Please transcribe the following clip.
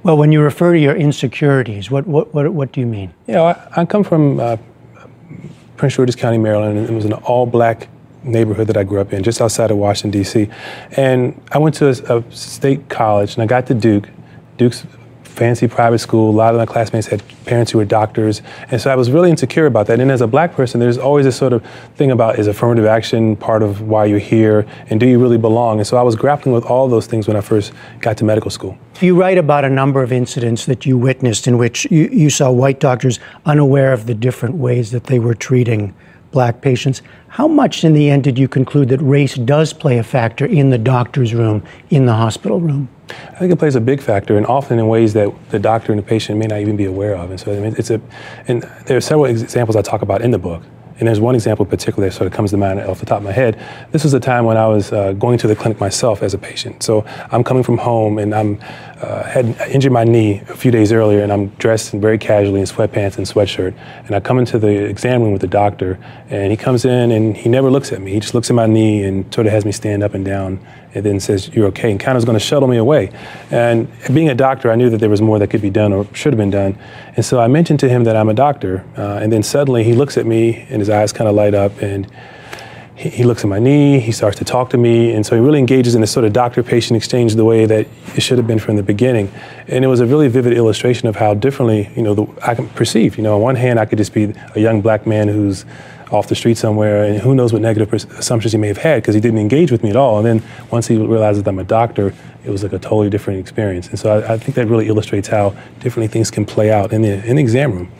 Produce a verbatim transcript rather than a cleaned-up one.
Well, when you refer to your insecurities, what, what, what, what do you mean? Yeah, you know, I, I come from uh, Prince George's County, Maryland, and it was an all-black neighborhood that I grew up in, just outside of Washington, D C And I went to a, a state college, and I got to Duke. Duke's fancy private school. A lot of my classmates had parents who were doctors, and so I was really insecure about that. And as a black person, there's always this sort of thing about, is affirmative action part of why you're here, and do you really belong? And so I was grappling with all those things when I first got to medical school. You write about a number of incidents that you witnessed in which you, you saw white doctors unaware of the different ways that they were treating black patients. How much in the end did you conclude that race does play a factor in the doctor's room, in the hospital room? I think it plays a big factor, and often in ways that the doctor and the patient may not even be aware of. And so I mean, it's a, and there are several examples I talk about in the book. And there's one example in particular that sort of comes to mind off the top of my head. This was a time when I was uh, going to the clinic myself as a patient. So I'm coming from home, and I'm uh, had injured my knee a few days earlier, and I'm dressed very casually in sweatpants and sweatshirt. And I come into the exam room with the doctor, and he comes in, and he never looks at me. He just looks at my knee and sort of has me stand up and down, and then says, "You're okay," and kind of is going to shuttle me away. And being a doctor, I knew that there was more that could be done or should have been done. And so I mentioned to him that I'm a doctor, uh, and then suddenly he looks at me, and his eyes kind of light up, and he, he looks at my knee, he starts to talk to me, and so he really engages in this sort of doctor-patient exchange the way that it should have been from the beginning. And it was a really vivid illustration of how differently, you know, the, I can perceive. You know, on one hand, I could just be a young black man who's off the street somewhere, and who knows what negative assumptions he may have had because he didn't engage with me at all. And then once he realizes that I'm a doctor, it was like a totally different experience. And so I, I think that really illustrates how differently things can play out in the, in the exam room.